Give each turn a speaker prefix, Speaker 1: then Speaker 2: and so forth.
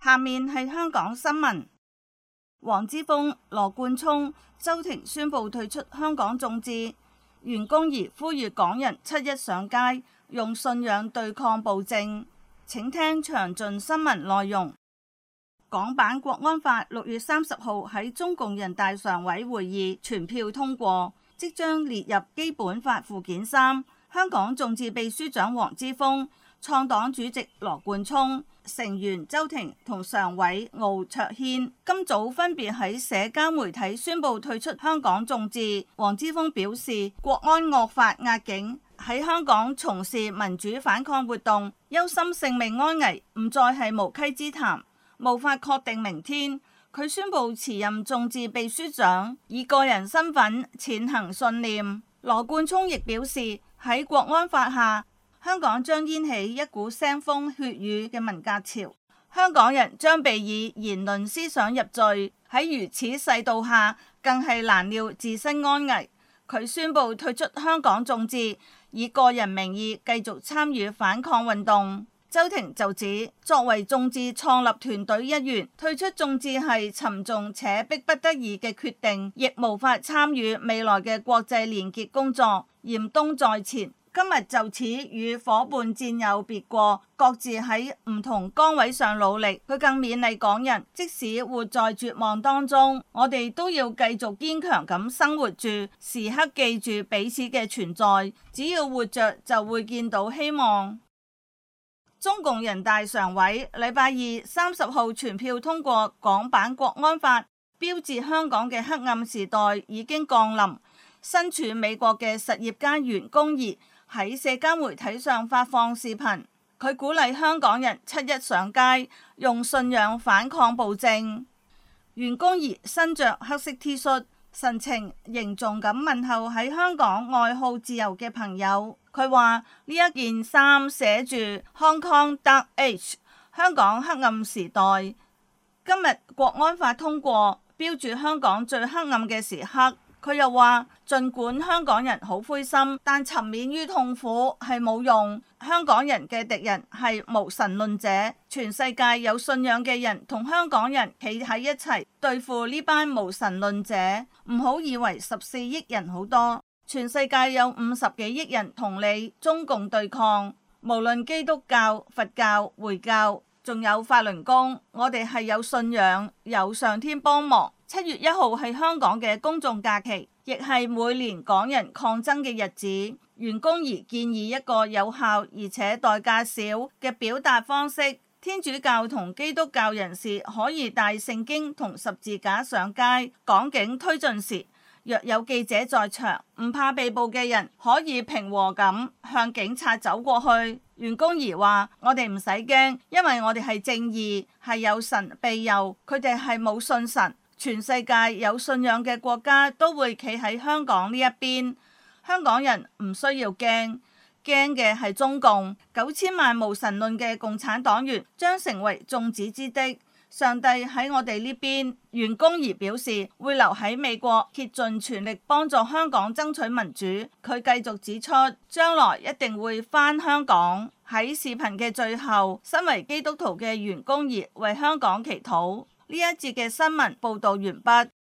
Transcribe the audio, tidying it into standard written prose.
Speaker 1: 下面係香港新聞。黃之鋒、羅冠聰、周庭宣布退出香港眾志，袁弓夷呼籲港人7·1上街，用信仰對抗暴政。請聽詳盡新聞內容。港版國安法6月30號喺中共人大常委會議全票通過，即將列入基本法附件3。香港眾志秘書長黃之鋒、創黨主席羅冠聰、成員周庭同常委敖卓軒今早分別喺社交媒體宣布退出香港眾志。黃之鋒表示，國安惡法壓境，喺香港從事民主反抗活動，憂心性命安危，唔再係無稽之談，無法確定明天。佢宣布辭任眾志秘書長，以個人身份踐行信念。羅冠聰亦表示，喺國安法下，香港將掀起一股腥風血雨嘅文革潮，香港人將被以言論思想入罪。喺如此世道下，更係難料自身安危。佢宣布退出香港眾志，以個人名義繼續參與反抗運動。周庭就指，作為眾志創立團隊一員，退出眾志係沉重且迫不得已嘅決定，亦無法參與未來嘅國際連結工作。嚴冬在前，今日就此與夥伴戰友別過，各自喺唔同崗位上努力。佢更勉勵港人，即使活在絕望當中，我哋都要繼續堅強咁生活住，時刻記住彼此嘅存在。只要活着，就會見到希望。中共人大常委禮拜二30號全票通過港版國安法，標誌香港嘅黑暗時代已經降臨。身處美國嘅實業家袁弓夷喺社交媒體上發放視頻，佢鼓勵香港人7·1上街，用信仰反抗暴政。袁弓夷身着黑色 T 恤，神情凝重咁問候喺香港愛好自由嘅朋友。佢話呢一件衫寫住 Hong Kong Dark Age， 香港黑暗時代。今日國安法通過，標住香港最黑暗嘅時刻。佢又話，儘管香港人好灰心，但沉湎於痛苦係冇用。香港人嘅敵人係無神論者，全世界有信仰嘅人同香港人企喺一齊對付呢班無神論者。唔好以為14億人好多，全世界有50幾億人同你中共對抗。無論基督教、佛教、回教，仲有法輪功，我哋係有信仰，有上天幫忙。7月1號係香港嘅公眾假期，亦係每年港人抗爭嘅日子。袁弓夷建議一個有效而且代價少嘅表達方式，天主教同基督教人士可以帶聖經同十字架上街。港警推進時，若有記者在場，唔怕被捕嘅人可以平和咁向警察走過去。袁弓夷話：我哋唔使驚，因為我哋係正義，係有神庇佑，佢哋係冇信神。全世界有信仰嘅國家都會企喺香港呢一邊，香港人唔需要驚，驚嘅係中共。9000萬無神論嘅共產黨員將成為眾矢之的。上帝喺我哋呢邊。袁弓夷表示會留喺美國，竭盡全力幫助香港爭取民主。佢繼續指出，將來一定會返香港。喺視頻嘅最後，身為基督徒嘅袁弓夷為香港祈禱。呢一節嘅新聞報道完畢。